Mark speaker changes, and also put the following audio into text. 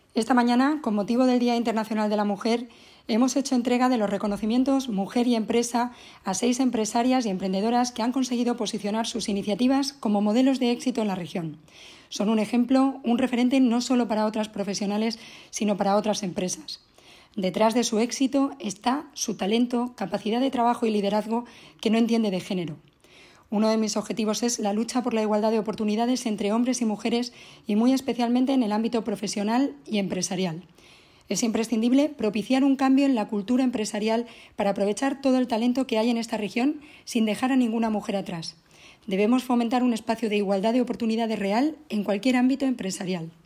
Speaker 1: Esta mañana, con motivo del Día Internacional de la Mujer, hemos hecho entrega de los reconocimientos Mujer y Empresa a 6 empresarias y emprendedoras que han conseguido posicionar sus iniciativas como modelos de éxito en la región. Son un ejemplo, un referente no solo para otras profesionales, sino para otras empresas. Detrás de su éxito está su talento, capacidad de trabajo y liderazgo que no entiende de género. Uno de mis objetivos es la lucha por la igualdad de oportunidades entre hombres y mujeres y muy especialmente en el ámbito profesional y empresarial. Es imprescindible propiciar un cambio en la cultura empresarial para aprovechar todo el talento que hay en esta región sin dejar a ninguna mujer atrás. Debemos fomentar un espacio de igualdad de oportunidades real en cualquier ámbito empresarial.